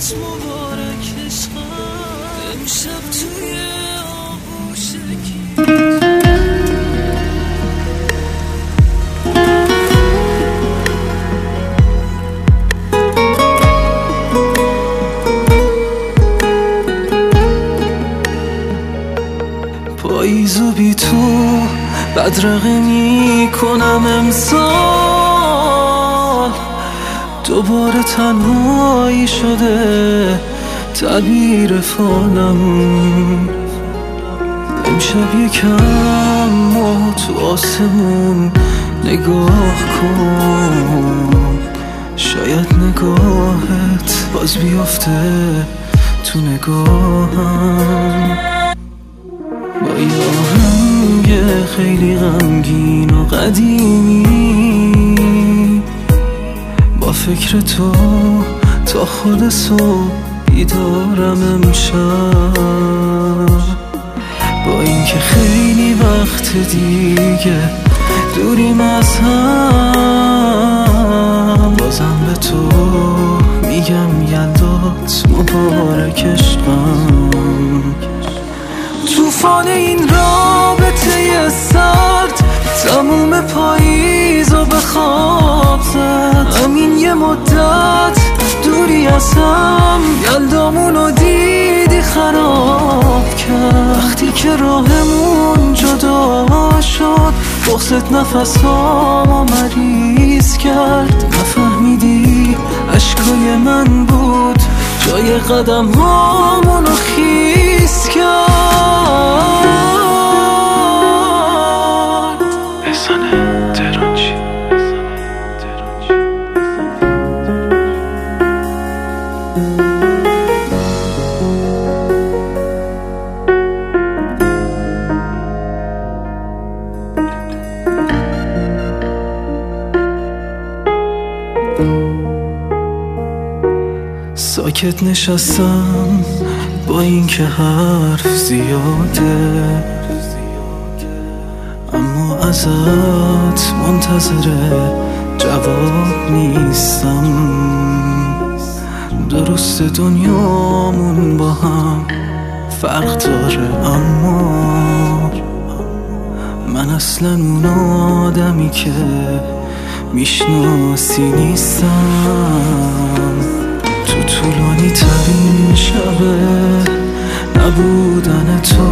مبارک عشقم امشب توی آغوشکی. پاییزو بی تو بدرقه می کنم امسال، دوباره تنهایی شده تعبیر فانم. امشب یکم ماه تو آسمون نگاه کن، شاید نگاهت باز بیفته تو نگاهم. با یه آهنگ خیلی غمگین و قدیمی، با فکر تو تا خود صبح بیدارم امشب. با اینکه خیلی وقت دیگه دوریم از هم، بازم به تو میگم یلدات مبارک عشقم. طوفان این رابطه سرد تموم پاییزو به خواب زد. همین یه مدت دوری از هم یلدامونو دیدی خراب کرد. وقتی که راهمون جدا شد بغضت نفسامو مریض کرد. نفهمیدی اشکای من بود جای قدم هامونو خیس کرد. ساکت نشستم با اینکه حرف زیاده، اما ازت منتظر جواب نیستم. درست دنیامون با هم فرق داره، اما من اصلا اون آدمی که میشناسی نیستم. تو طولانی ترین شبه نبودن تو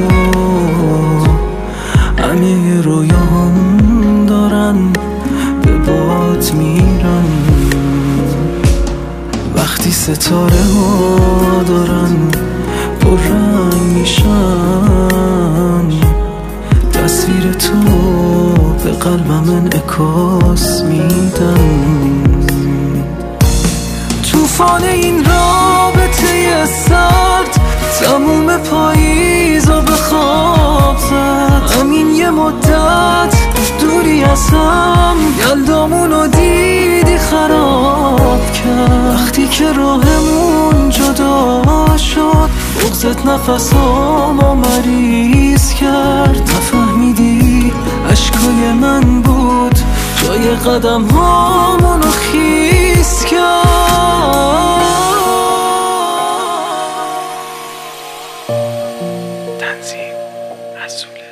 همه رویام دارن به باد میرن. وقتی ستاره ها دارن پررنگ میشن، تصویر تو به قلبم انعکاس میدن. طوفان این رابطه سرد تموم پاییزو به خواب زد. همین یه مدت دوری از هم یلدامونو دیدی خراب کرد. وقتی که راهمون جدا شد بغضت نفسامو مریض کرد. نفهمیدی اشکای من بود جای قدم هامونو خیس کرد. تنظیم رسول